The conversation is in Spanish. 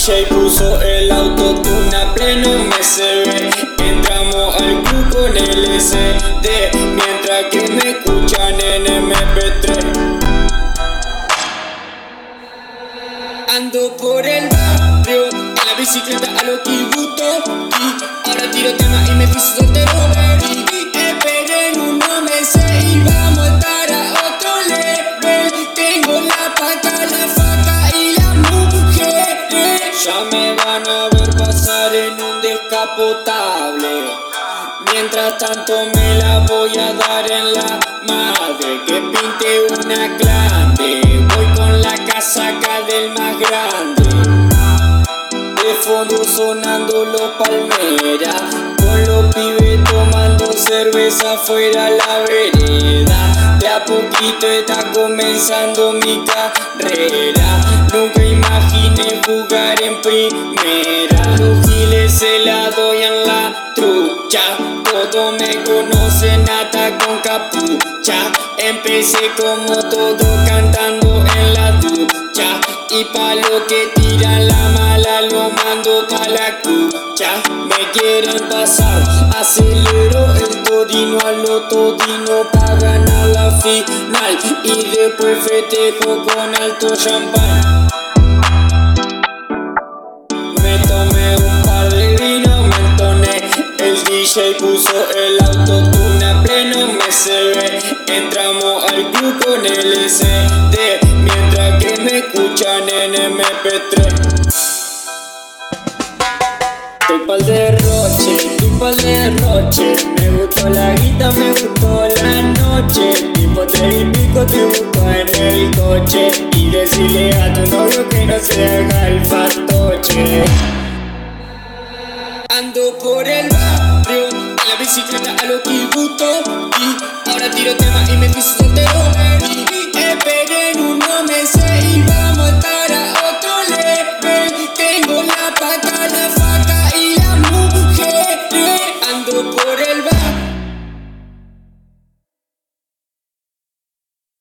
DJ puso el autotune a pleno MSB. Entramos al club con LCD, mientras que me escuchan en MP3. Ando por el barrio, en la bicicleta a lo Kibuto, y ahora tiro temas y me piso soltero. Esperen unos meses y vamos a estar a otro level. Tengo la paca, la faca y la mujer. Ya me van a ver pasar en un descapotable. Mientras tanto me la voy a dar en la madre, que pinte una grande. Voy con la casaca del más grande. De fondo sonando los Palmeras, con los pibes tomando cerveza fuera la vereda. De a poquito está comenzando mi carrera. Nunca imaginé jugar en primera. Los giles se la doy en la trucha. Todos me conocen hasta con capucha. Empecé como todo cantando en la ducha, y pa' lo que tiran la mala lo mando pa' la cucha. Me quieren pasar, acelero el todino a lo todino pa' ganar la final, y después festejo con alto champán. Me tomé un par de vino, me entoné. El DJ puso el autotune a pleno MSB. Entramos al club con LCD, mientras que me escuchan en MP3. Estoy pa'l derroche, me gustó la guita, me gustó la noche. Tipo 3 y pico te busco en el coche, y decirle a tu novio que no se haga el fatoche. Ando por el barrio, en la bicicleta a lo Kibuto, y ahora tiro temas y me piso